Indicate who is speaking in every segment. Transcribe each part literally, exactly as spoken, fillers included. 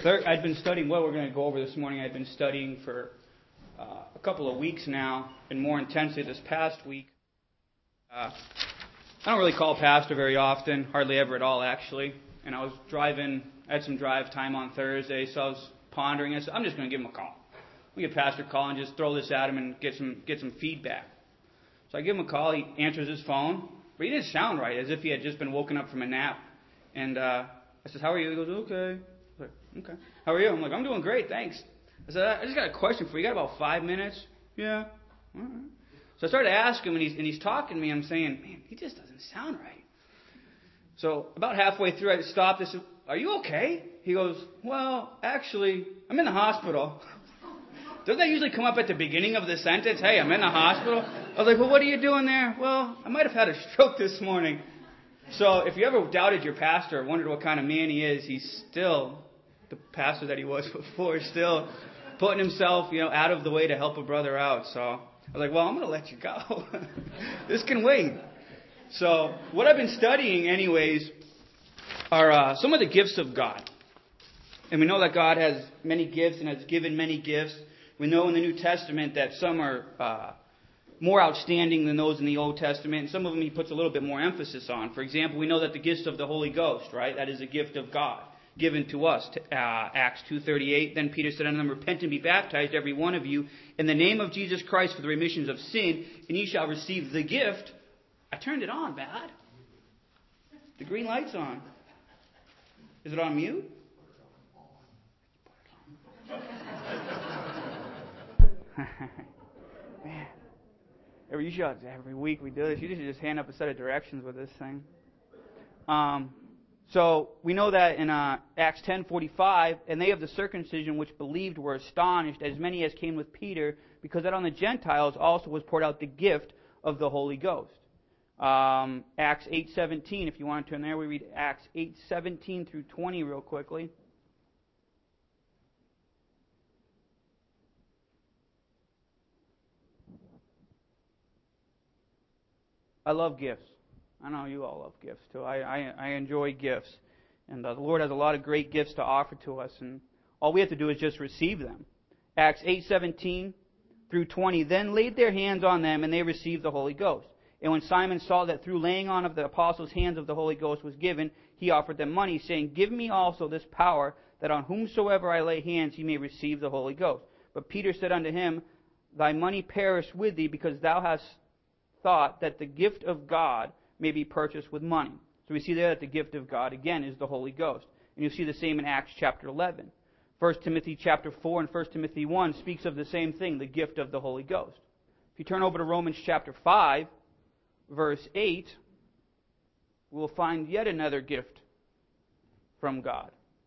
Speaker 1: Third, I'd been studying what we're going to go over this morning. I'd been studying for uh, a couple of weeks now, and more intensely this past week. Uh, I don't really call pastor very often, hardly ever at all, actually. And I was driving, I had some drive time on Thursday, so I was pondering. I said, I'm just going to give him a call. We get pastor a call and just throw this at him and get some get some feedback. So I give him a call. He answers his phone, but he didn't sound right, as if he had just been woken up from a nap. And uh, I said, "How are you?" He goes, "Okay." I was like, "Okay. How are you?" I'm like, "I'm doing great, thanks." I said, "I just got a question for you. You got about five minutes?" "Yeah." "All right." So I started to ask him, and he's and he's talking to me. I'm saying, "Man, he just doesn't sound right." So about halfway through, I stopped. I said, "Are you okay?" He goes, "Well, actually, I'm in the hospital." Doesn't that usually come up at the beginning of the sentence? "Hey, I'm in the hospital." I was like, "Well, what are you doing there?" "Well, I might have had a stroke this morning." So if you ever doubted your pastor or wondered what kind of man he is, he's still the pastor that he was before, still putting himself, you know, out of the way to help a brother out. So I was like, "Well, I'm going to let you go. This can wait." So what I've been studying anyways are uh, some of the gifts of God. And we know that God has many gifts and has given many gifts. We know in the New Testament that some are uh, more outstanding than those in the Old Testament, and some of them he puts a little bit more emphasis on. For example, we know that the gifts of the Holy Ghost, right, that is a gift of God given to us. Uh, Acts two thirty-eight, then Peter said unto them, "Repent and be baptized, every one of you, in the name of Jesus Christ for the remissions of sin, and ye shall receive the gift." I turned it on, bad. The green light's on. Is it on mute? Man, every you should, every week we do this. You should just hand up a set of directions with this thing. Um, so we know that in uh, Acts ten forty-five, and they of the circumcision which believed were astonished, as many as came with Peter, because that on the Gentiles also was poured out the gift of the Holy Ghost. Um, Acts eight seventeen, if you want to turn there, we read Acts eight seventeen through twenty real quickly. I love gifts. I know you all love gifts too. I, I, I enjoy gifts. And uh, the Lord has a lot of great gifts to offer to us. And all we have to do is just receive them. Acts eight seventeen through twenty. Then laid their hands on them, and they received the Holy Ghost. And when Simon saw that through laying on of the apostles' hands of the Holy Ghost was given, he offered them money, saying, "Give me also this power, that on whomsoever I lay hands he may receive the Holy Ghost." But Peter said unto him, "Thy money perish with thee, because thou hast thought that the gift of God may be purchased with money." So we see there that the gift of God, again, is the Holy Ghost. And you'll see the same in Acts chapter eleven. First Timothy chapter four and First Timothy one speaks of the same thing, the gift of the Holy Ghost. If you turn over to Romans chapter five, verse eight, we'll find yet another gift from God.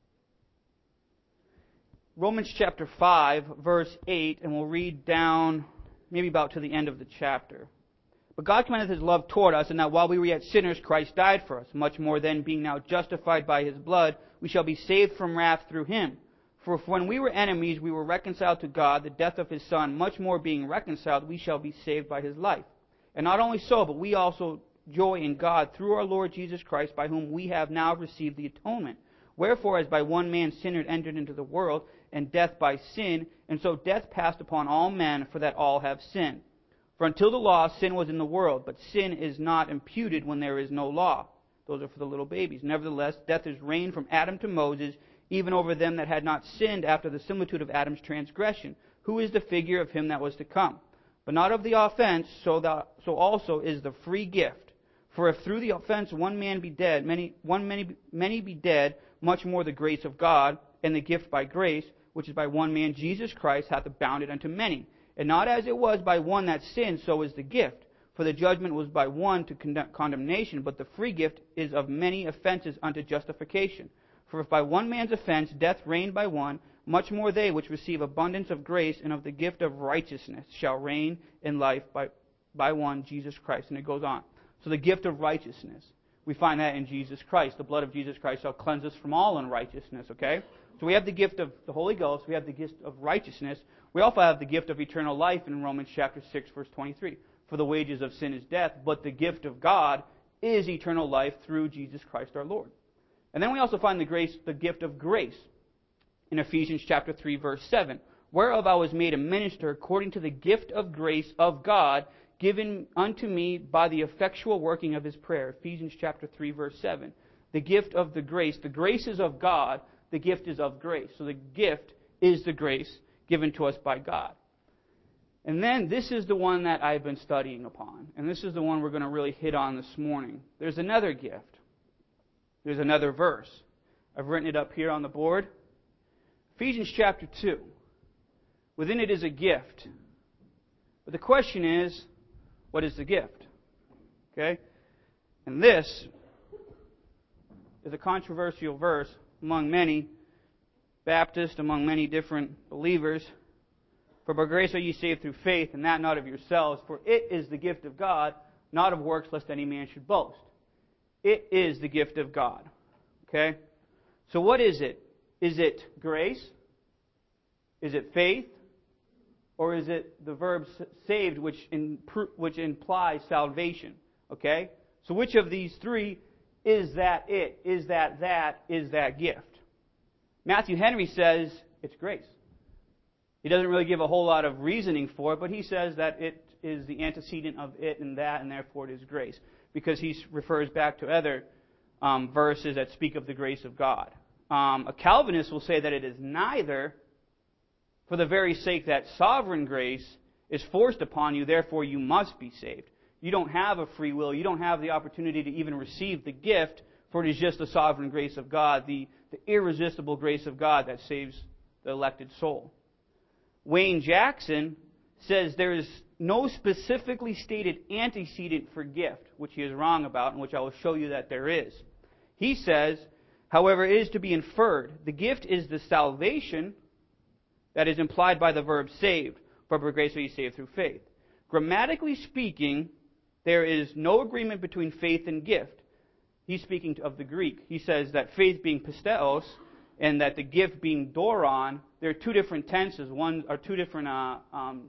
Speaker 1: Romans chapter five, verse eight, and we'll read down maybe about to the end of the chapter. "But God commendeth His love toward us, and that while we were yet sinners, Christ died for us. Much more then, being now justified by His blood, we shall be saved from wrath through Him. For if when we were enemies, we were reconciled to God, the death of His Son, much more being reconciled, we shall be saved by His life. And not only so, but we also joy in God through our Lord Jesus Christ, by whom we have now received the atonement. Wherefore, as by one man sin had entered into the world, and death by sin, and so death passed upon all men, for that all have sinned. For until the law, sin was in the world, but sin is not imputed when there is no law." Those are for the little babies. "Nevertheless, death is reigned from Adam to Moses, even over them that had not sinned after the similitude of Adam's transgression, who is the figure of him that was to come. But not of the offense, so that so also is the free gift. For if through the offense one man be dead, many one many many be dead, much more the grace of God, and the gift by grace, which is by one man Jesus Christ, hath abounded unto many. And not as it was by one that sinned, so is the gift. For the judgment was by one to con- condemnation, but the free gift is of many offenses unto justification. For if by one man's offense death reigned by one, much more they which receive abundance of grace and of the gift of righteousness shall reign in life by, by one, Jesus Christ." And it goes on. So the gift of righteousness, we find that in Jesus Christ. The blood of Jesus Christ shall cleanse us from all unrighteousness, okay? So we have the gift of the Holy Ghost. We have the gift of righteousness. We also have the gift of eternal life in Romans chapter six, verse twenty-three. "For the wages of sin is death, but the gift of God is eternal life through Jesus Christ our Lord." And then we also find the grace, the gift of grace in Ephesians chapter three, verse seven. Whereof I was made a minister according to the gift of grace of God, given unto me by the effectual working of his prayer. Ephesians chapter three, verse seven. The gift of the grace. The grace is of God. The gift is of grace. So the gift is the grace given to us by God. And then this is the one that I've been studying upon. And this is the one we're going to really hit on this morning. There's another gift. There's another verse. I've written it up here on the board. Ephesians chapter two. Within it is a gift. But the question is, what is the gift? Okay? And this is a controversial verse among many Baptists, among many different believers. For by grace are ye saved through faith, and that not of yourselves. For it is the gift of God, not of works, lest any man should boast. It is the gift of God. Okay? So what is it? Is it grace? Is it faith? Or is it the verb saved, which in, which implies salvation? Okay? So which of these three is that it? Is that that? Is that gift? Matthew Henry says it's grace. He doesn't really give a whole lot of reasoning for it, but he says that it is the antecedent of it and that, and therefore it is grace. Because he refers back to other um, verses that speak of the grace of God. Um, a Calvinist will say that it is neither, for the very sake that sovereign grace is forced upon you, therefore you must be saved. You don't have a free will. You don't have the opportunity to even receive the gift, for it is just the sovereign grace of God, the, the irresistible grace of God that saves the elected soul. Wayne Jackson says there is no specifically stated antecedent for gift, which he is wrong about, and which I will show you that there is. He says, however, it is to be inferred. The gift is the salvation that is implied by the verb saved, for by grace are ye saved through faith. Grammatically speaking, there is no agreement between faith and gift. He's speaking of the Greek. He says that faith being pisteos, and that the gift being doron, there are two different tenses. One are two different, uh, um,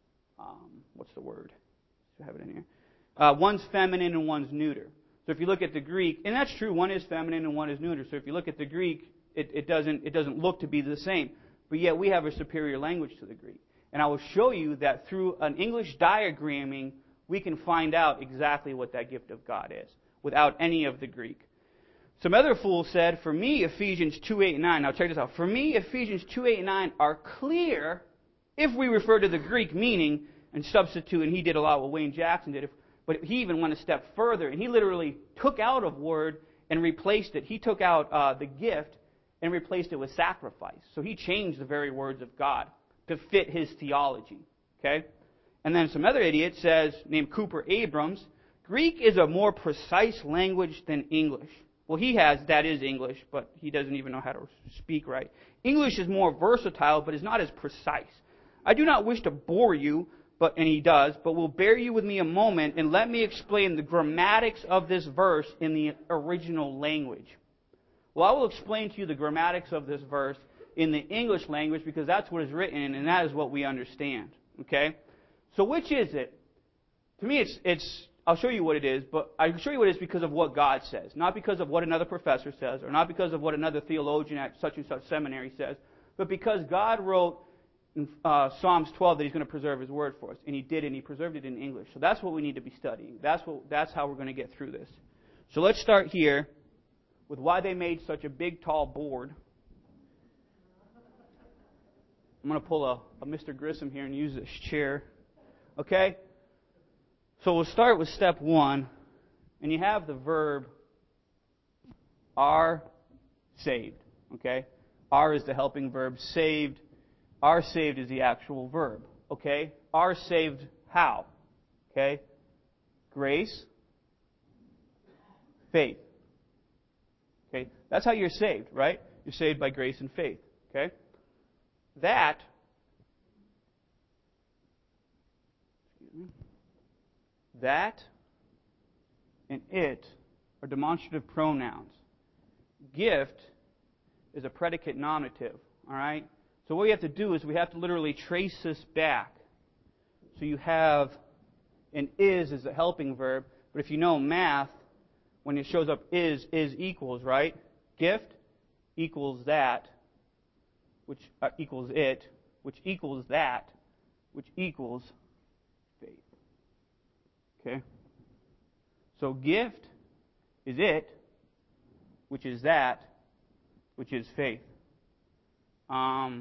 Speaker 1: um, what's the word? I have it in here. Uh, one's feminine and one's neuter. So if you look at the Greek, and that's true, one is feminine and one is neuter. So if you look at the Greek, it, it doesn't it doesn't look to be the same. But yet we have a superior language to the Greek. And I will show you that through an English diagramming, we can find out exactly what that gift of God is, without any of the Greek. Some other fool said, for me, Ephesians two, eight, and nine. Now check this out. For me, Ephesians two, eight, and nine are clear if we refer to the Greek meaning and substitute, and he did a lot what Wayne Jackson did, but he even went a step further, and he literally took out of word and replaced it. He took out uh, the gift and replaced it with sacrifice. So he changed the very words of God to fit his theology. Okay? And then some other idiot says, named Cooper Abrams, Greek is a more precise language than English. Well, he has, that is English, but he doesn't even know how to speak right. English is more versatile, but is not as precise. I do not wish to bore you, but and he does, but will bear you with me a moment and let me explain the grammatics of this verse in the original language. Well, I will explain to you the grammatics of this verse in the English language because that's what is written and that is what we understand. Okay? So which is it? To me, it's it's. I'll show you what it is, but I'll show you what it is because of what God says, not because of what another professor says, or not because of what another theologian at such and such seminary says, but because God wrote in uh, Psalms twelve that He's going to preserve His Word for us, and He did, and He preserved it in English. So that's what we need to be studying. That's what. That's how we're going to get through this. So let's start here with why they made such a big, tall board. I'm going to pull a, a Mister Grissom here and use this chair. Okay? So we'll start with step one, and you have the verb are saved. Okay? Are is the helping verb. Saved. Are saved is the actual verb. Okay? Are saved how? Okay? Grace. Faith. Okay? That's how you're saved, right? You're saved by grace and faith. Okay? That That and it are demonstrative pronouns. Gift is a predicate nominative. All right? So what we have to do is we have to literally trace this back. So you have an is as a helping verb, but if you know math, when it shows up is, is equals, right? Gift equals that which uh, equals it, which equals that, which equals faith. Okay? So gift is it, which is that, which is faith. Um,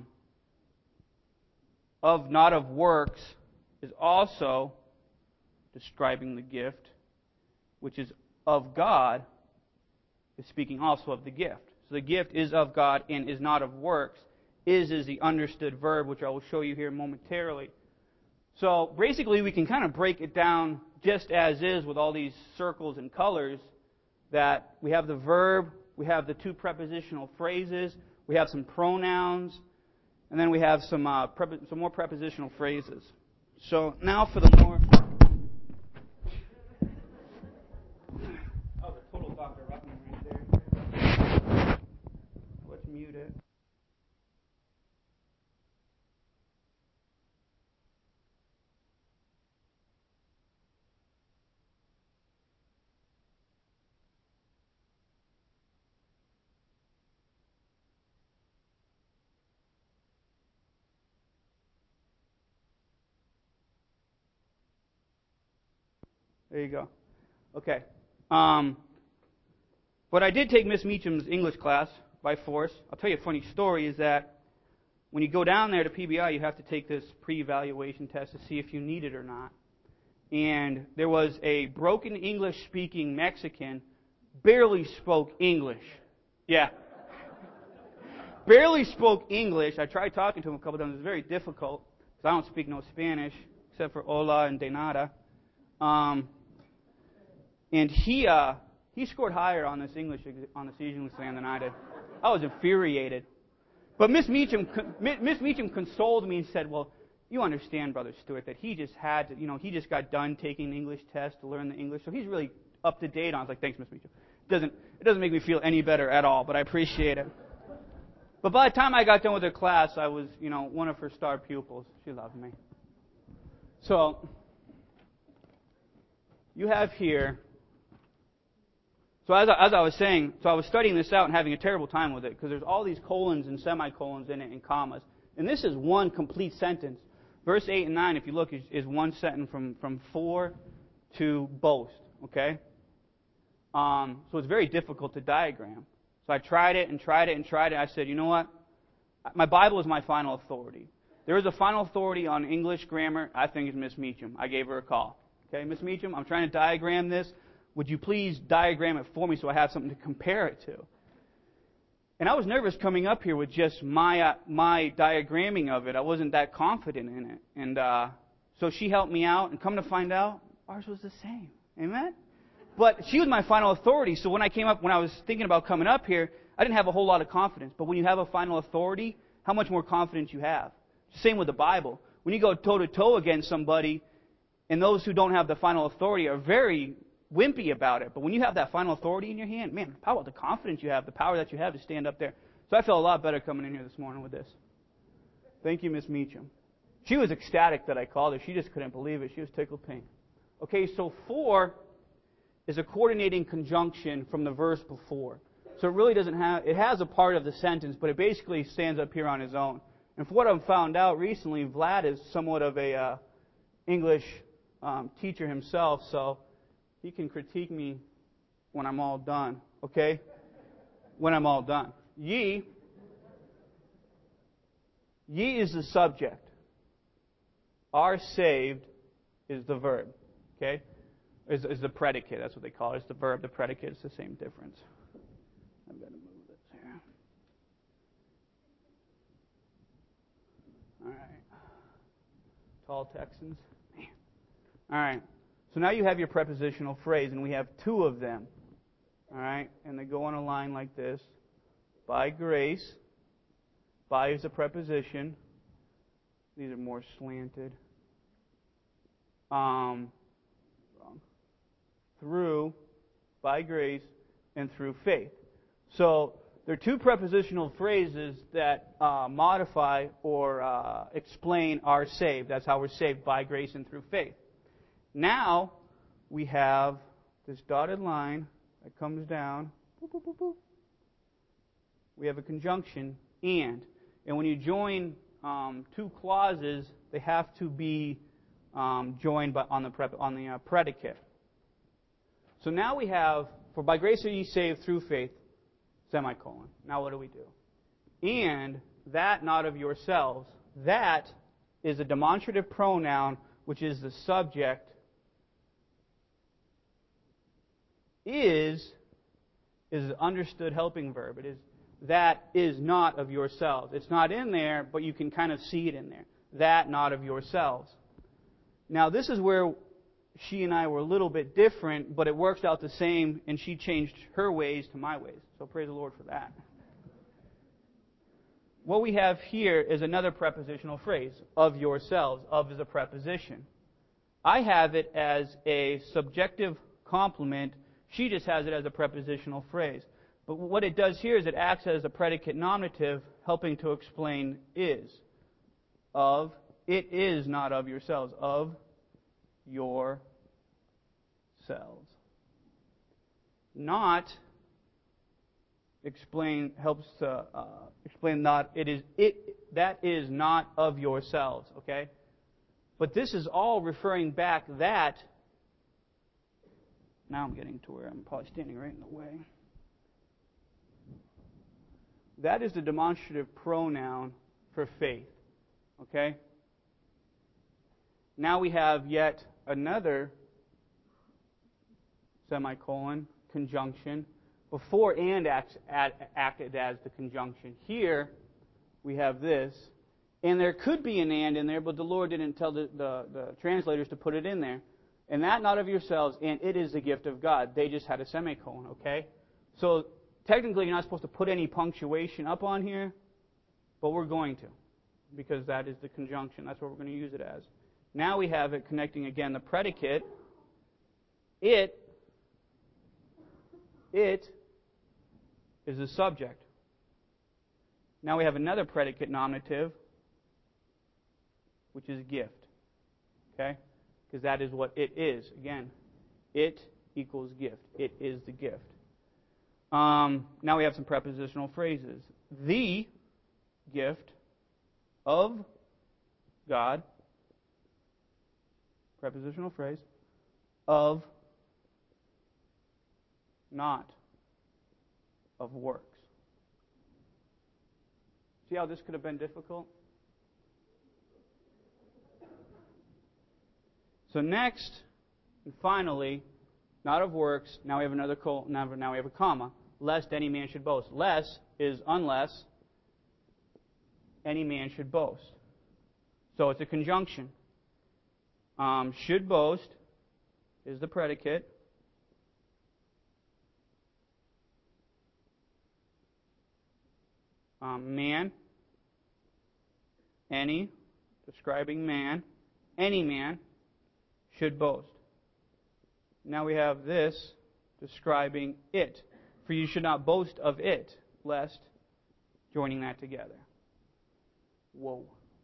Speaker 1: of not of works is also describing the gift, which is of God, is speaking also of the gift. So the gift is of God and is not of works. Is is the understood verb, which I will show you here momentarily. So basically we can kind of break it down just as is with all these circles and colors, that we have the verb, we have the two prepositional phrases, we have some pronouns, and then we have some uh, prep- some more prepositional phrases. So now for the more... Oh, the total Doctor Ruckman right there. Let's mute it. There you go. Okay. Um, but I did take Miss Meacham's English class by force. I'll tell you a funny story, is that when you go down there to P B I, you have to take this pre-evaluation test to see if you need it or not. And there was a broken English-speaking Mexican, barely spoke English. Yeah. Barely spoke English. I tried talking to him a couple times. It was very difficult, because I don't speak no Spanish, except for hola and de nada. Um, and he uh, he scored higher on this English on this English exam than I did. I was infuriated. But Miss Meacham Miss Meacham consoled me and said, "Well, you understand, Brother Stewart, that he just had to, you know, he just got done taking the English test to learn the English, so he's really up to date on." I was like, "Thanks, Miss Meacham." It doesn't it doesn't make me feel any better at all, but I appreciate it. But by the time I got done with her class, I was, you know, one of her star pupils. She loved me. So you have here. So as I, as I was saying, so I was studying this out and having a terrible time with it, because there's all these colons and semicolons in it and commas. And this is one complete sentence. Verse eight and nine, if you look, is, is one sentence from, from for to boast. Okay? Um, so it's very difficult to diagram. So I tried it and tried it and tried it. I said, you know what? My Bible is my final authority. There is a final authority on English grammar. I think it's Miss Meacham. I gave her a call. Okay, Miss Meacham, I'm trying to diagram this. Would you please diagram it for me so I have something to compare it to? And I was nervous coming up here with just my uh, my diagramming of it. I wasn't that confident in it. And uh, so she helped me out, and come to find out, ours was the same. Amen? But she was my final authority, so when I came up, when I was thinking about coming up here, I didn't have a whole lot of confidence. But when you have a final authority, how much more confidence you have? Same with the Bible. When you go toe-to-toe against somebody, and those who don't have the final authority are very wimpy about it. But when you have that final authority in your hand, man, how about the confidence you have, the power that you have to stand up there? So I felt a lot better coming in here this morning with this. Thank you, Miss Meacham. She was ecstatic that I called her. She just couldn't believe it. She was tickled pink. Okay, so for is a coordinating conjunction from the verse before. So it really doesn't have, it has a part of the sentence, but it basically stands up here on its own. And for what I've found out recently, Vlad is somewhat of a uh, English um, teacher himself, so he can critique me when I'm all done, okay? When I'm all done. Ye, ye is the subject. Are saved is the verb, okay? Is, is the predicate, that's what they call it. It's the verb, the predicate, it's the same difference. I've got to move this here. All right. Tall Texans. Man. All right. So now you have your prepositional phrase, and we have two of them. All right? And they go on a line like this. By grace. By is a preposition. These are more slanted. Um, wrong. Through, by grace, and through faith. So there are two prepositional phrases that uh, modify or uh, explain are saved. That's how we're saved, by grace and through faith. Now we have this dotted line that comes down. Boop, boop, boop, boop. We have a conjunction, and. And when you join um, two clauses, they have to be um, joined by, on the, prep, on the uh, predicate. So now we have, for by grace are ye saved through faith, semicolon. Now what do we do? And that not of yourselves. That is a demonstrative pronoun, which is the subject. Is is an understood helping verb. It is that is not of yourselves. It's not in there, but you can kind of see it in there. That not of yourselves. Now this is where she and I were a little bit different, but it works out the same, and she changed her ways to my ways. So praise the Lord for that. What we have here is another prepositional phrase, of yourselves. Of is a preposition. I have it as a subjective complement. She just has it as a prepositional phrase. But what it does here is it acts as a predicate nominative, helping to explain is. Of, it is not of yourselves. Of yourselves. Not explain helps to uh, explain not it is it that is not of yourselves, okay? But this is all referring back that. Now I'm getting to where I'm probably standing right in the way. That is the demonstrative pronoun for faith, okay? Now we have yet another semicolon conjunction. Before and acts, acted as the conjunction. Here, we have this. And there could be an and in there, but the Lord didn't tell the, the, the translators to put it in there. And that not of yourselves, and it is the gift of God. They just had a semicolon, okay? So, technically, you're not supposed to put any punctuation up on here, but we're going to, because that is the conjunction. That's what we're going to use it as. Now we have it connecting again the predicate. It, it, is the subject. Now we have another predicate nominative, which is gift. Okay? Because that is what it is. Again, it equals gift. It is the gift. Um, now we have some prepositional phrases. The gift of God, prepositional phrase, of not of works. See how this could have been difficult? So next, and finally, not of works, now we have another col- now, now we have a comma, lest any man should boast. Less is unless any man should boast. So it's a conjunction. Um, should boast is the predicate. Um, man, any, describing man, any man should boast. Now we have this describing it. For you should not boast of it, lest joining that together. Whoa.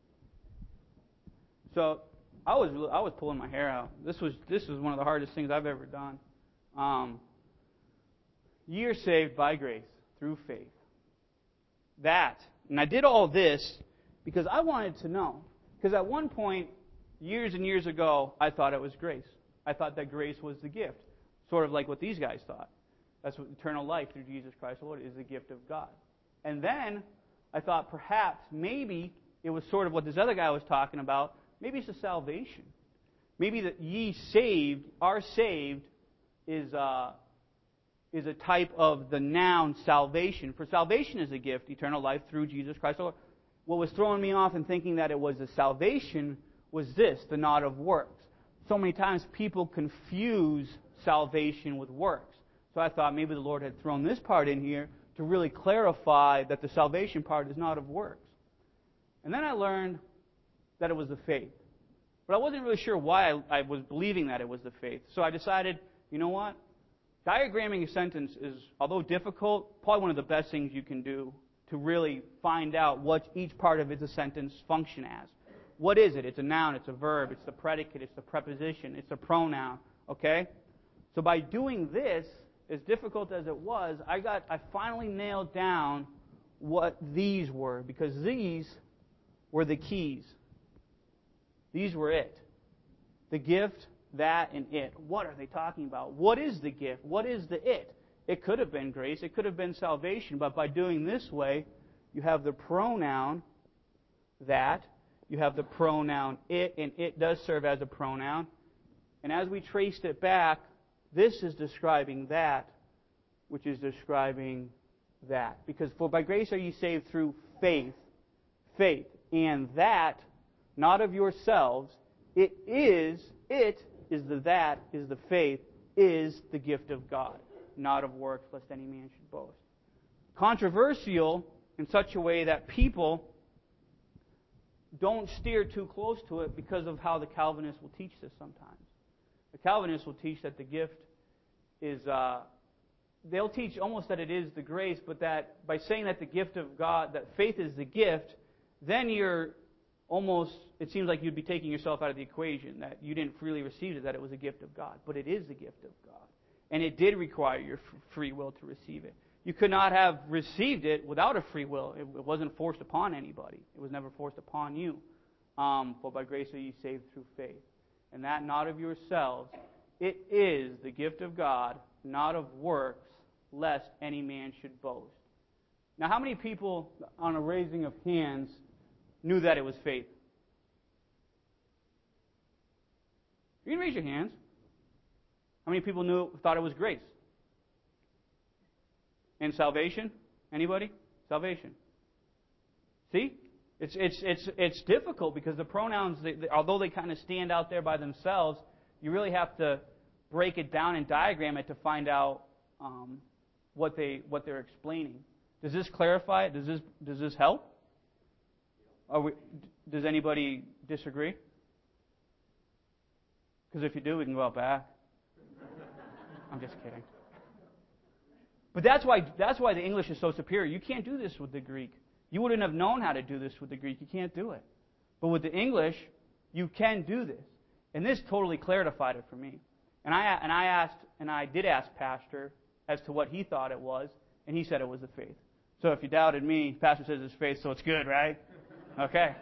Speaker 1: So I was I was pulling my hair out. This was this was one of the hardest things I've ever done. Um, ye are saved by grace through faith. That, and I did all this because I wanted to know. Because at one point, years and years ago, I thought it was grace. I thought that grace was the gift. Sort of like what these guys thought. That's what eternal life through Jesus Christ the Lord is, the gift of God. And then I thought perhaps, maybe it was sort of what this other guy was talking about. Maybe it's a salvation. Maybe that ye saved, are saved, is uh, is a type of the noun salvation. For salvation is a gift, eternal life through Jesus Christ the Lord. What was throwing me off in thinking that it was a salvation was this, the not of works. So many times people confuse salvation with works. So I thought maybe the Lord had thrown this part in here to really clarify that the salvation part is not of works. And then I learned that it was the faith. But I wasn't really sure why I, I was believing that it was the faith. So I decided, you know what? Diagramming a sentence is, although difficult, probably one of the best things you can do to really find out what each part of a sentence function as. What is it? It's a noun, it's a verb, it's the predicate, it's the preposition, it's a pronoun. Okay? So by doing this, as difficult as it was, I got I finally nailed down what these were, because these were the keys. These were it. The gift, that, and it. What are they talking about? What is the gift? What is the it? It could have been grace. It could have been salvation. But by doing this way, you have the pronoun that. You have the pronoun it, and it does serve as a pronoun. And as we traced it back, this is describing that, which is describing that. Because for by grace are ye saved through faith. Faith. And that, not of yourselves, it is, it is the that, is the faith, is the gift of God, not of works, lest any man should boast. Controversial in such a way that people don't steer too close to it because of how the Calvinists will teach this sometimes. The Calvinists will teach that the gift is, uh, they'll teach almost that it is the grace, but that by saying that the gift of God, that faith is the gift, then you're almost, it seems like you'd be taking yourself out of the equation, that you didn't freely receive it, that it was a gift of God. But it is the gift of God. And it did require your free will to receive it. You could not have received it without a free will. It wasn't forced upon anybody. It was never forced upon you. Um, for by grace are ye saved through faith. And that not of yourselves. It is the gift of God, not of works, lest any man should boast. Now, how many people, on a raising of hands, knew that it was faith? You can raise your hands. How many people knew thought it was grace? And salvation? Anybody? Salvation. See? It's it's it's it's difficult because the pronouns, they, they, although they kind of stand out there by themselves, you really have to break it down and diagram it to find out um, what they what they're explaining. Does this clarify it? Does this does this help? Are we, does anybody disagree? Because if you do, we can go out back. I'm just kidding. But that's why that's why the English is so superior. You can't do this with the Greek. You wouldn't have known how to do this with the Greek. You can't do it. But with the English, you can do this. And this totally clarified it for me. And I and I asked and I did ask Pastor as to what he thought it was, and he said it was the faith. So if you doubted me, Pastor says it's faith, so it's good, right? Okay.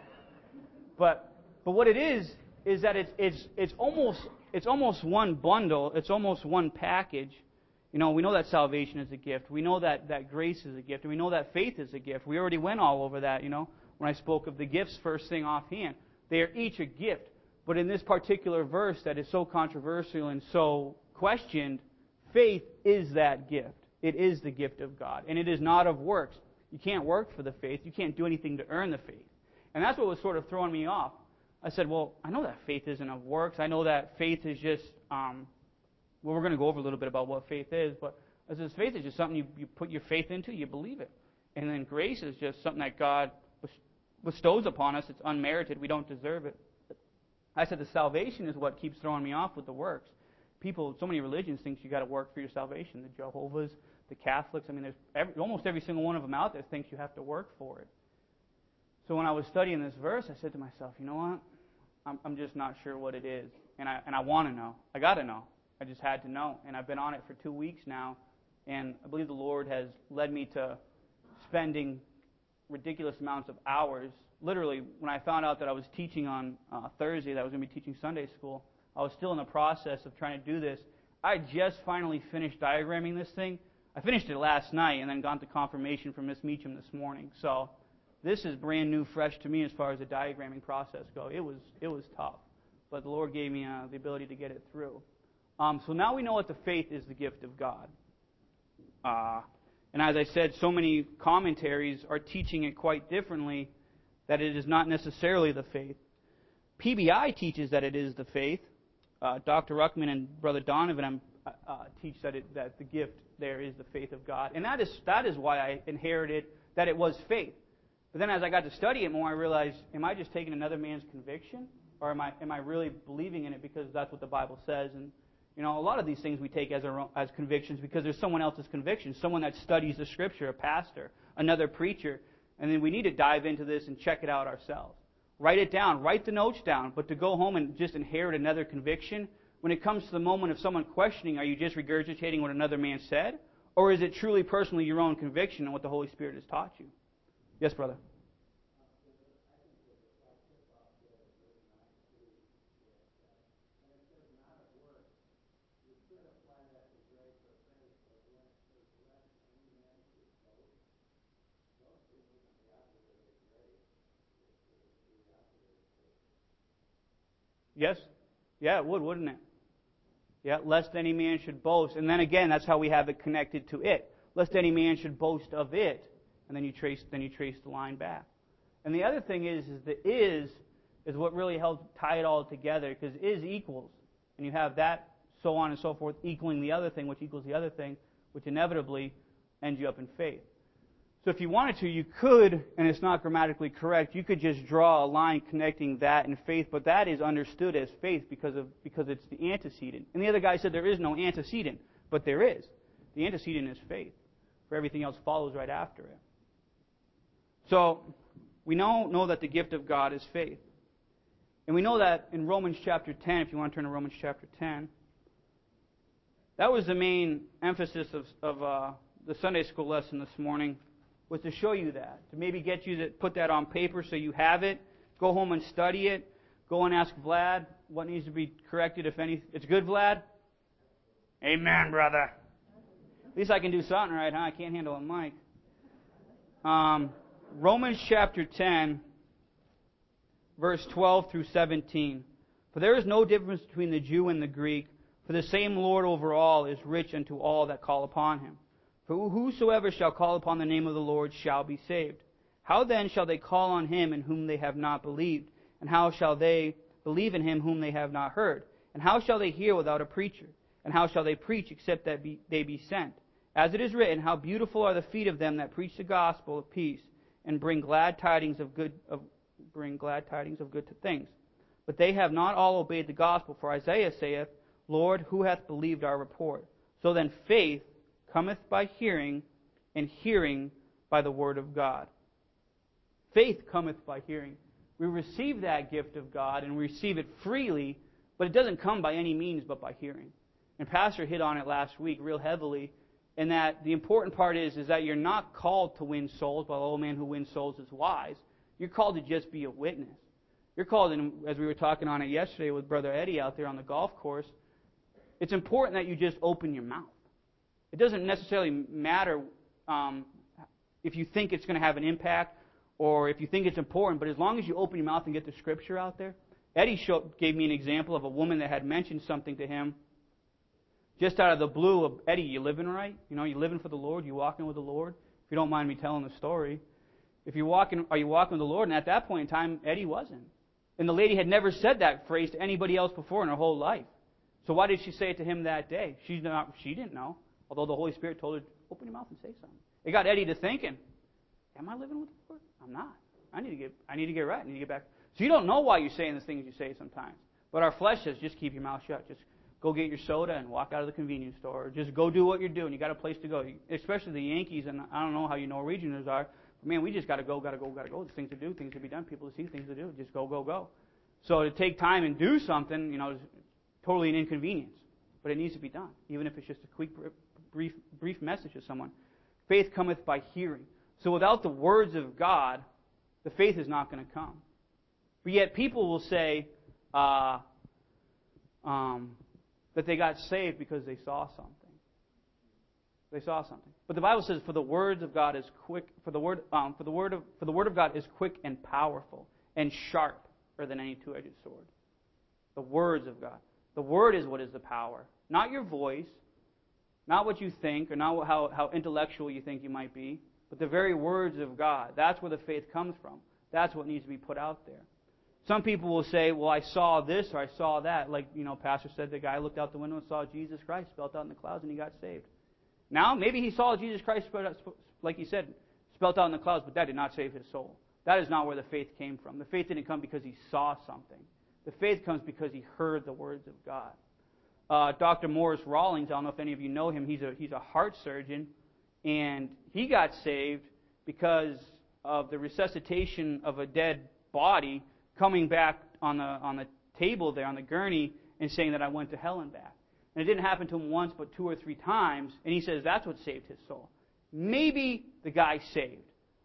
Speaker 1: But but what it is is that it's it's it's almost it's almost one bundle. It's almost one package. You know, we know that salvation is a gift. We know that, that grace is a gift. And we know that faith is a gift. We already went all over that, you know, when I spoke of the gifts first thing offhand. They are each a gift. But in this particular verse that is so controversial and so questioned, faith is that gift. It is the gift of God. And it is not of works. You can't work for the faith. You can't do anything to earn the faith. And that's what was sort of throwing me off. I said, well, I know that faith isn't of works. I know that faith is just... Um, Well, we're going to go over a little bit about what faith is, but as this faith is just something you, you put your faith into, you believe it. And then grace is just something that God bestows upon us. It's unmerited. We don't deserve it. I said the salvation is what keeps throwing me off with the works. People, so many religions think you got to work for your salvation. The Jehovah's, the Catholics, I mean, there's every, almost every single one of them out there thinks you have to work for it. So when I was studying this verse, I said to myself, you know what? I'm, I'm just not sure what it is. And I, and I want to know. I got to know. I just had to know. And I've been on it for two weeks now. And I believe the Lord has led me to spending ridiculous amounts of hours. Literally, when I found out that I was teaching on uh, Thursday, that I was going to be teaching Sunday school, I was still in the process of trying to do this. I just finally finished diagramming this thing. I finished it last night and then got the confirmation from Miss Meacham this morning. So this is brand new, fresh to me as far as the diagramming process goes. It was it was tough. But the Lord gave me uh, the ability to get it through. Um, so now we know what the faith is, the gift of God. Uh, and as I said, so many commentaries are teaching it quite differently, that it is not necessarily the faith. P B I teaches that it is the faith. Uh, Doctor Ruckman and Brother Donovan uh, uh, teach that it, that the gift there is the faith of God. And that is that is why I inherited that it was faith. But then as I got to study it more, I realized, am I just taking another man's conviction? Or am I am I really believing in it because that's what the Bible says? And you know, a lot of these things we take as our own, as convictions because there's someone else's conviction, someone that studies the Scripture, a pastor, another preacher, and then we need to dive into this and check it out ourselves. Write it down, write the notes down, but to go home and just inherit another conviction, when it comes to the moment of someone questioning, are you just regurgitating what another man said, or is it truly personally your own conviction and what the Holy Spirit has taught you? Yes, brother. Yes? Yeah, it would, wouldn't it? Yeah, lest any man should boast. And then again, that's how we have it connected to it. Lest any man should boast of it. And then you trace then you trace the line back. And the other thing is, is the is is what really helps tie it all together, because is equals. And you have that, so on and so forth, equaling the other thing, which equals the other thing, which inevitably ends you up in faith. So if you wanted to, you could, and it's not grammatically correct, you could just draw a line connecting that and faith, but that is understood as faith because of because it's the antecedent. And the other guy said there is no antecedent, but there is. The antecedent is faith, for everything else follows right after it. So we know, know that the gift of God is faith. And we know that in Romans chapter ten, if you want to turn to Romans chapter ten, that was the main emphasis of, of uh, the Sunday school lesson this morning, was to show you that, to maybe get you to put that on paper so you have it, go home and study it, go and ask Vlad what needs to be corrected, if any. It's good, Vlad? Amen, brother. At least I can do something right, huh? I can't handle a mic. Um, Romans chapter ten, verse twelve through seventeen. For there is no difference between the Jew and the Greek, for the same Lord over all is rich unto all that call upon him. For whosoever shall call upon the name of the Lord shall be saved. How then shall they call on him in whom they have not believed? And how shall they believe in him whom they have not heard? And how shall they hear without a preacher? And how shall they preach except that be, they be sent? As it is written, how beautiful are the feet of them that preach the gospel of peace, and bring glad tidings of good of bring glad tidings of good things. But they have not all obeyed the gospel. For Isaiah saith, Lord, who hath believed our report? So then faith cometh by hearing, and hearing by the word of God. Faith cometh by hearing. We receive that gift of God, and we receive it freely, but it doesn't come by any means but by hearing. And Pastor hit on it last week real heavily, in that the important part is, is that you're not called to win souls, but the old man who wins souls is wise. You're called to just be a witness. You're called, and as we were talking on it yesterday with Brother Eddie out there on the golf course, it's important that you just open your mouth. It doesn't necessarily matter um, if you think it's going to have an impact or if you think it's important, but as long as you open your mouth and get the scripture out there. Eddie showed, gave me an example of a woman that had mentioned something to him just out of the blue of, Eddie, you living right? You know, you living for the Lord? You walking with the Lord? If you don't mind me telling the story. If you're walking, are you walking with the Lord? And at that point in time, Eddie wasn't. And the lady had never said that phrase to anybody else before in her whole life. So why did she say it to him that day? She's not, she didn't know. Although the Holy Spirit told her, open your mouth and say something. It got Eddie to thinking, am I living with the Lord? I'm not. I need to get I need to get right. I need to get back. So you don't know why you're saying the things you say sometimes. But our flesh says, just keep your mouth shut. Just go get your soda and walk out of the convenience store. Or just go do what you're doing. You got a place to go. Especially the Yankees, and I don't know how you Norwegians are. But man, we just got to go, got to go, got to go. There's things to do, things to be done, people to see, things to do. Just go, go, go. So to take time and do something, you know, is totally an inconvenience. But it needs to be done, even if it's just a quick, brief, brief message to someone. Faith cometh by hearing. So without the words of God, the faith is not going to come. But yet people will say uh, um, that they got saved because they saw something. They saw something. But the Bible says, "For the words of God is quick. For the word, um, for the word of, for the word of God is quick and powerful and sharper than any two-edged sword." The words of God. The word is what is the power, not your voice, not what you think, or not how, how intellectual you think you might be, but the very words of God. That's where the faith comes from. That's what needs to be put out there. Some people will say, well, I saw this or I saw that. Like, you know, Pastor said the guy looked out the window and saw Jesus Christ spelt out in the clouds and he got saved. Now, maybe he saw Jesus Christ, like he said, spelt out in the clouds, but that did not save his soul. That is not where the faith came from. The faith didn't come because he saw something. The faith comes because he heard the words of God. Uh, Doctor Morris Rawlings, I don't know if any of you know him, he's a, he's a heart surgeon, and he got saved because of the resuscitation of a dead body coming back on the on the table there, on the gurney, and saying that I went to hell and back. And it didn't happen to him once, but two or three times, and he says that's what saved his soul. Maybe the guy's saved.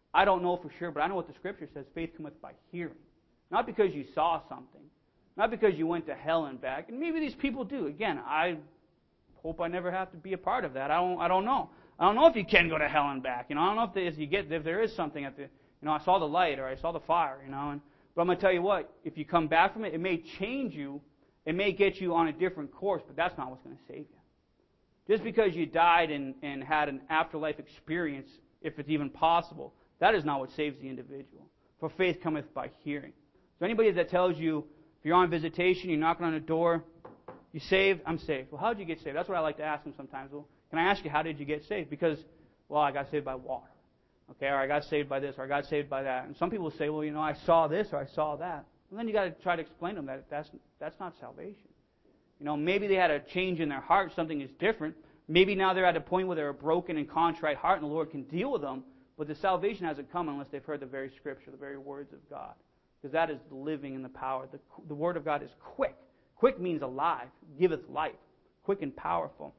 Speaker 1: I don't know for sure, but I know what the Scripture says. Faith cometh by hearing. Not because you saw something. Not because you went to hell and back. And maybe these people do. Again, I hope I never have to be a part of that. I don't I don't know. I don't know if you can go to hell and back. You know, I don't know if, there, if you get if there is something at the you know, I saw the light or I saw the fire, you know, and but I'm going to tell you what, if you come back from it, it may change you. It may get you on a different course, but that's not what's going to save you. Just because you died and, and had an afterlife experience, if it's even possible, that is not what saves the individual. For faith cometh by hearing. So anybody that tells you, if you're on visitation, you're knocking on a door, you saved? I'm saved. Well, how did you get saved? That's what I like to ask them sometimes. Well, can I ask you, how did you get saved? Because, well, I got saved by water. Okay, or I got saved by this, or I got saved by that. And some people say, well, you know, I saw this, or I saw that. And then you got to try to explain to them that that's, that's not salvation. You know, maybe they had a change in their heart, something is different. Maybe now they're at a point where they're a broken and contrite heart, and the Lord can deal with them. But the salvation hasn't come unless they've heard the very Scripture, the very words of God. Because that is the living and the power. The, the Word of God is quick. Quick means alive, giveth life. Quick and powerful.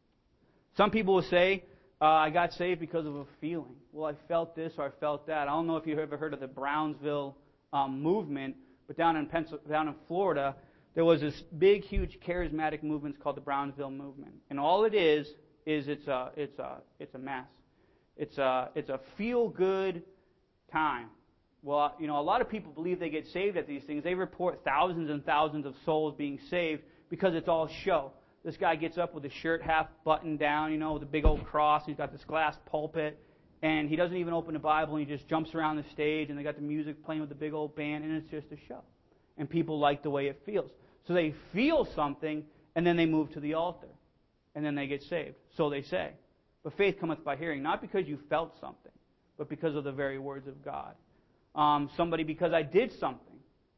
Speaker 1: Some people will say, uh, I got saved because of a feeling. Well, I felt this or I felt that. I don't know if you've ever heard of the Brownsville um, movement, but down in Pencil, down in Florida, there was this big, huge charismatic movement called the Brownsville movement. And all it is, is it's a, it's a, it's a mess. It's a, it's a feel-good time. Well, you know, a lot of people believe they get saved at these things. They report thousands and thousands of souls being saved because it's all show. This guy gets up with his shirt half buttoned down, you know, with a big old cross. He's got this glass pulpit, and he doesn't even open the Bible, and he just jumps around the stage, and they got the music playing with the big old band, and it's just a show. And people like the way it feels. So they feel something, and then they move to the altar, and then they get saved. So they say. But faith cometh by hearing, not because you felt something, but because of the very words of God. Um, somebody, because I did something.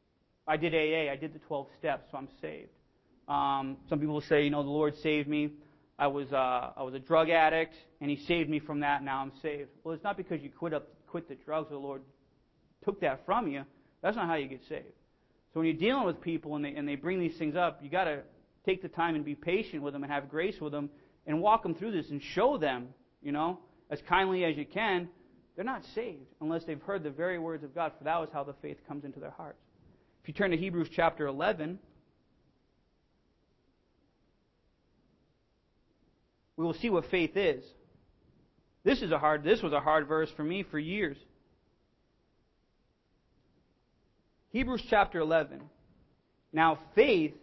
Speaker 1: I did A A, I did the twelve steps, so I'm saved. Um, some people will say, you know, the Lord saved me. I was uh, I was a drug addict, and He saved me from that. Now I'm saved. Well, it's not because you quit up quit the drugs. The Lord took that from you. That's not how you get saved. So when you're dealing with people and they and they bring these things up, you got to take the time and be patient with them and have grace with them and walk them through this and show them, you know, as kindly as you can. They're not saved unless they've heard the very words of God, for that was how the faith comes into their hearts. If you turn to Hebrews chapter eleven. We will see what faith is. This is a hard. This was a hard verse for me for years. Hebrews chapter eleven. Now faith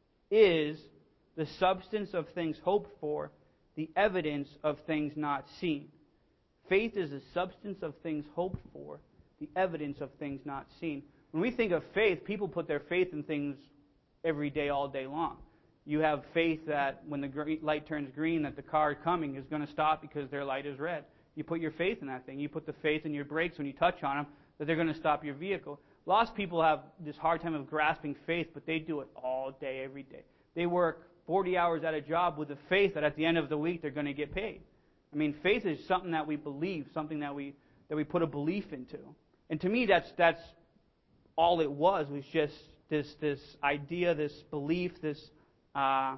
Speaker 1: is the substance of things hoped for, the evidence of things not seen. Faith is the substance of things hoped for, the evidence of things not seen. When we think of faith, people put their faith in things every day, all day long. You have faith that when the light turns green, that the car coming is going to stop because their light is red. You put your faith in that thing. You put the faith in your brakes when you touch on them, that they're going to stop your vehicle. Lost people have this hard time of grasping faith, but they do it all day, every day. They work forty hours at a job with the faith that at the end of the week they're going to get paid. I mean, faith is something that we believe, something that we that we put a belief into. And to me, that's that's all it was, was just this this idea, this belief, this uh,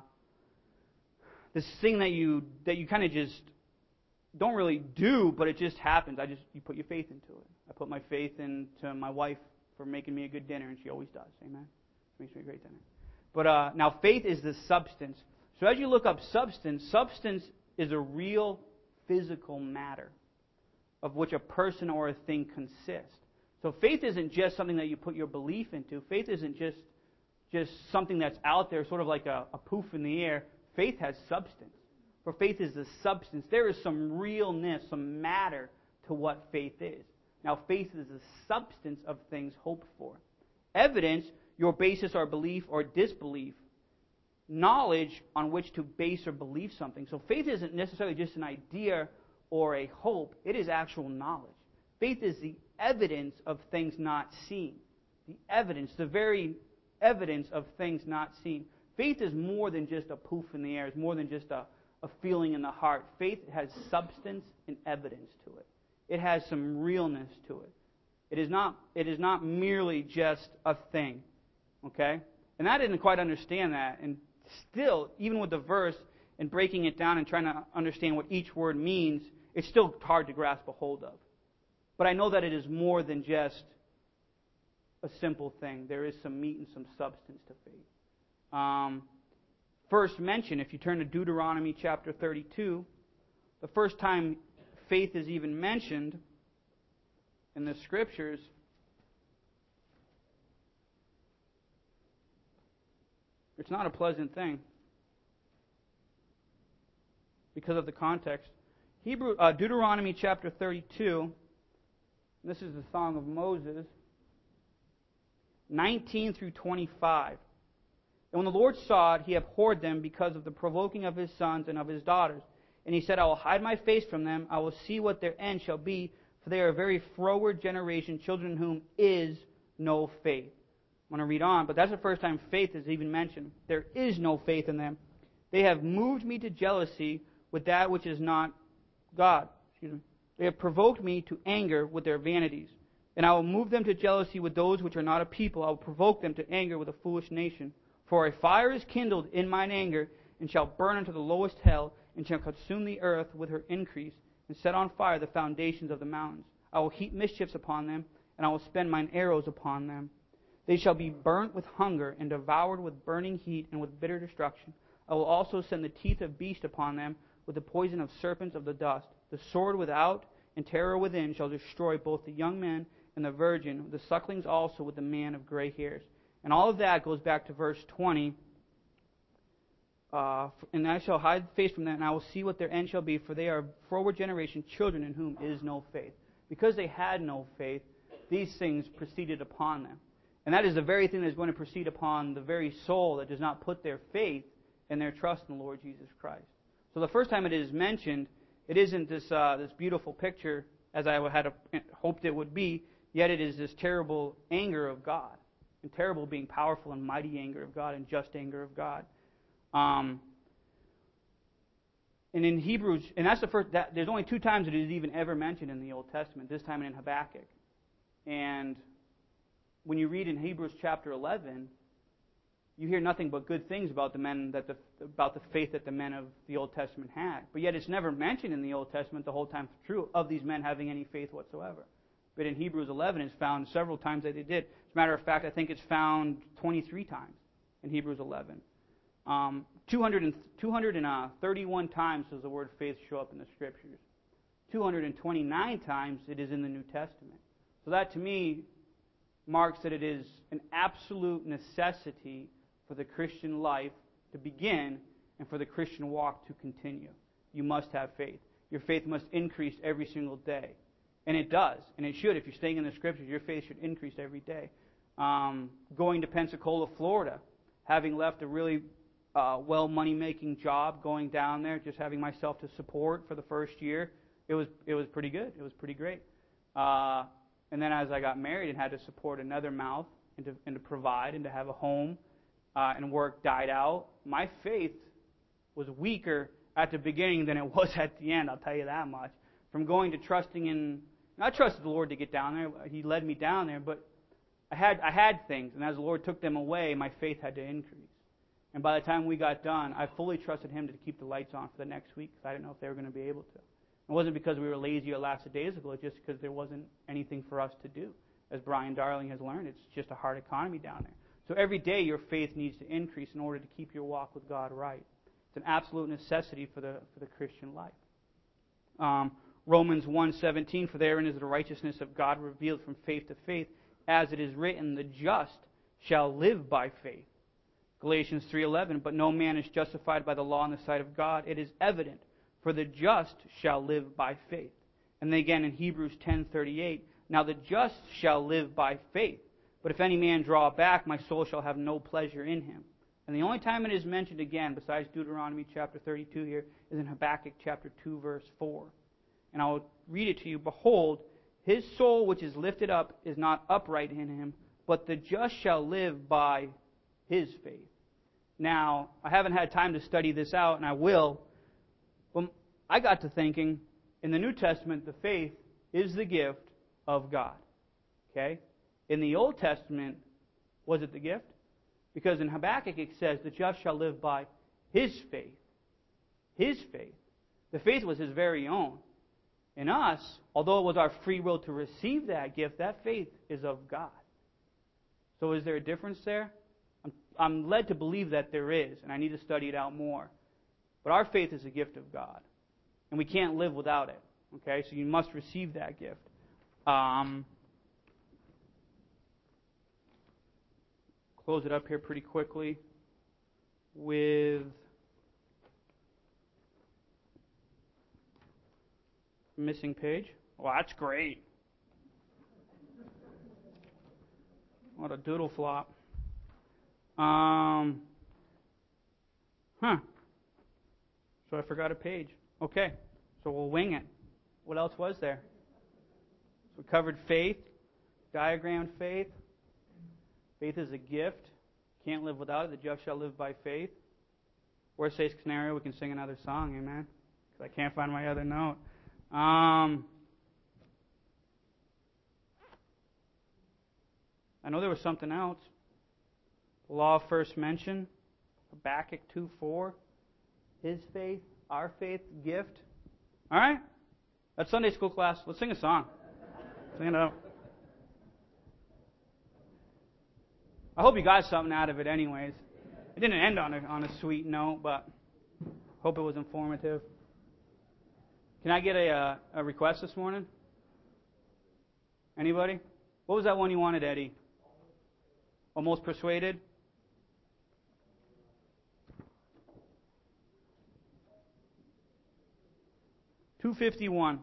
Speaker 1: this thing that you that you kind of just don't really do, but it just happens. I just you put your faith into it. I put my faith into my wife for making me a good dinner, and she always does. Amen. She makes me a great dinner. But uh, now faith is the substance. So as you look up substance, substance is a real physical matter of which a person or a thing consists. So faith isn't just something that you put your belief into. Faith isn't just just something that's out there, sort of like a, a poof in the air. Faith has substance. For faith is the substance. There is some realness, some matter to what faith is. Now, faith is the substance of things hoped for. Evidence, your basis or belief or disbelief. Knowledge on which to base or believe something. So faith isn't necessarily just an idea or a hope. It is actual knowledge. Faith is the evidence of things not seen. The evidence, the very evidence of things not seen. Faith is more than just a poof in the air. It's more than just a, a feeling in the heart. Faith has substance and evidence to it. It has some realness to it. It is not, it is not merely just a thing. Okay? And I didn't quite understand that. And still, even with the verse and breaking it down and trying to understand what each word means, it's still hard to grasp a hold of. But I know that it is more than just a simple thing. There is some meat and some substance to faith. Um, first mention, if you turn to Deuteronomy chapter thirty-two, the first time faith is even mentioned in the Scriptures, it's not a pleasant thing because of the context. Hebrew, uh, Deuteronomy chapter thirty-two, this is the Song of Moses, nineteen through twenty-five. And when the Lord saw it, he abhorred them because of the provoking of his sons and of his daughters. And he said, I will hide my face from them. I will see what their end shall be, for they are a very froward generation, children in whom is no faith. I'm going to read on, but that's the first time faith is even mentioned. There is no faith in them. They have moved me to jealousy with that which is not God. Excuse me. They have provoked me to anger with their vanities. And I will move them to jealousy with those which are not a people. I will provoke them to anger with a foolish nation. For a fire is kindled in mine anger, and shall burn unto the lowest hell, and shall consume the earth with her increase, and set on fire the foundations of the mountains. I will heap mischiefs upon them, and I will spend mine arrows upon them. They shall be burnt with hunger, and devoured with burning heat, and with bitter destruction. I will also send the teeth of beasts upon them, with the poison of serpents of the dust. The sword without, and terror within, shall destroy both the young men and the virgin, the sucklings also with the man of gray hairs. And all of that goes back to verse twenty. Uh, and I shall hide the face from them, and I will see what their end shall be, for they are a forward generation, children in whom is no faith. Because they had no faith, these things proceeded upon them. And that is the very thing that is going to proceed upon the very soul that does not put their faith and their trust in the Lord Jesus Christ. So the first time it is mentioned, it isn't this uh, this beautiful picture as I had hoped it would be, yet it is this terrible anger of God. And terrible being powerful and mighty anger of God and just anger of God. Um, and in Hebrews, and that's the first, that, there's only two times it is even ever mentioned in the Old Testament, this time in Habakkuk. And when you read in Hebrews chapter eleven, you hear nothing but good things about the men that the about the faith that the men of the Old Testament had. But yet it's never mentioned in the Old Testament the whole time through of these men having any faith whatsoever. But in Hebrews eleven, it's found several times that they did. As a matter of fact, I think it's found twenty-three times in Hebrews eleven. Um, two hundred, two hundred thirty-one times does the word faith show up in the Scriptures. two hundred twenty-nine times it is in the New Testament. So that to me marks that it is an absolute necessity for the Christian life to begin and for the Christian walk to continue. You must have faith. Your faith must increase every single day. And it does. And it should. If you're staying in the Scriptures, your faith should increase every day. Um, going to Pensacola, Florida, having left a really uh, well money-making job, going down there, just having myself to support for the first year, it was it was pretty good. It was pretty great. Uh, and then as I got married and had to support another mouth and to, and to provide and to have a home uh, and work died out, my faith was weaker at the beginning than it was at the end, I'll tell you that much. From going to trusting in, I trusted the Lord to get down there. He led me down there, but I had I had things, and as the Lord took them away, my faith had to increase. And by the time we got done, I fully trusted Him to keep the lights on for the next week because I didn't know if they were going to be able to. It wasn't because we were lazy or lackadaisical. It's just because there wasn't anything for us to do. As Brian Darling has learned, it's just a hard economy down there. So every day your faith needs to increase in order to keep your walk with God right. It's an absolute necessity for the for the Christian life. Um, Romans one seventeen, for therein is the righteousness of God revealed from faith to faith, as it is written, the just shall live by faith. Galatians three eleven, but no man is justified by the law in the sight of God. It is evident, for the just shall live by faith. And then again in Hebrews ten thirty-eight, now the just shall live by faith. But if any man draw back, my soul shall have no pleasure in him. And the only time it is mentioned again, besides Deuteronomy chapter thirty-two here, is in Habakkuk chapter two, verse four. And I will read it to you. Behold, his soul which is lifted up is not upright in him, but the just shall live by his faith. Now, I haven't had time to study this out, and I will. But I got to thinking, in the New Testament, the faith is the gift of God. Okay? In the Old Testament, was it the gift? Because in Habakkuk it says, the just shall live by his faith. His faith. The faith was his very own. In us, although it was our free will to receive that gift, that faith is of God. So is there a difference there? I'm, I'm led to believe that there is, and I need to study it out more. But our faith is a gift of God, and we can't live without it. Okay, so you must receive that gift. Um, close it up here pretty quickly with missing page. Well, that's great. What a doodle flop. Um, huh. So I forgot a page. Okay, so we'll wing it. What else was there? So we covered faith, diagrammed faith. Faith is a gift. Can't live without it. The just shall live by faith. Worst case scenario, we can sing another song, amen? Because I can't find my other note. Um, I know there was something else. The law of first mention, Habakkuk two four. His faith, our faith, gift. All right? That's Sunday school class. Let's sing a song. Sing it out. I hope you got something out of it anyways. It didn't end on a, on a sweet note, but hope it was informative. Can I get a, a, a request this morning? Anybody? What was that one you wanted, Eddie? Almost persuaded? two fifty-one.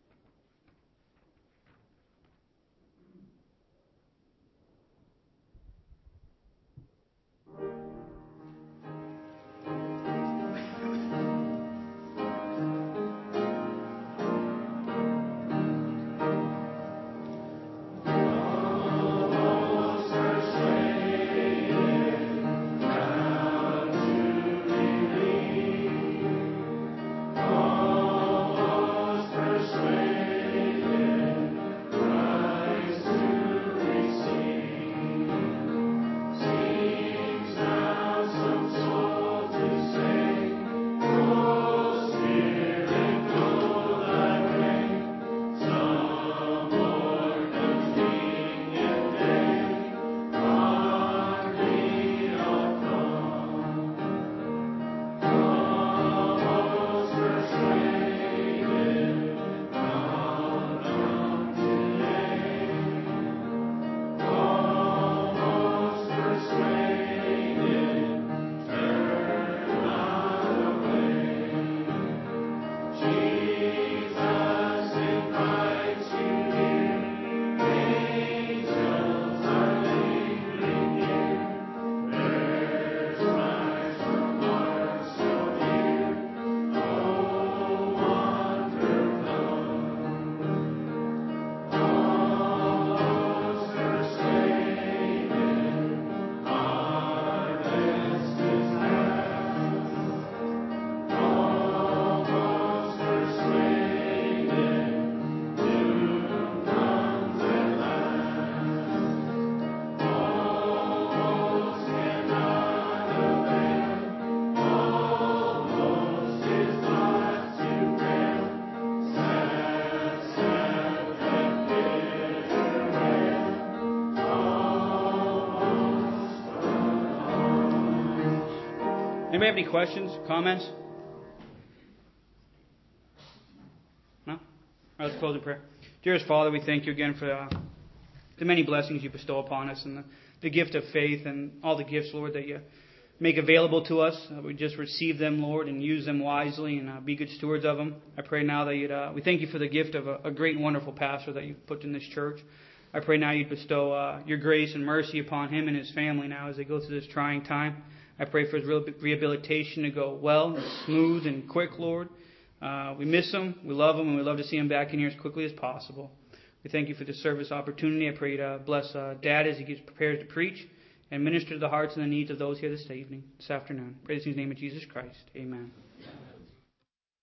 Speaker 1: Anybody have any questions, comments? No? All right, let's close in prayer. Dearest Father, we thank you again for uh, the many blessings you bestow upon us and the, the gift of faith and all the gifts, Lord, that you make available to us. Uh, we just receive them, Lord, and use them wisely and uh, be good stewards of them. I pray now that you'd, uh, we thank you for the gift of a, a great and wonderful pastor that you've put in this church. I pray now you'd bestow uh, your grace and mercy upon him and his family now as they go through this trying time. I pray for his rehabilitation to go well and smooth and quick, Lord. Uh, we miss him, we love him, and we love to see him back in here as quickly as possible. We thank you for this service opportunity. I pray to bless uh, Dad as he gets prepared to preach and minister to the hearts and the needs of those here this evening, this afternoon. Praise in the name of Jesus Christ. Amen.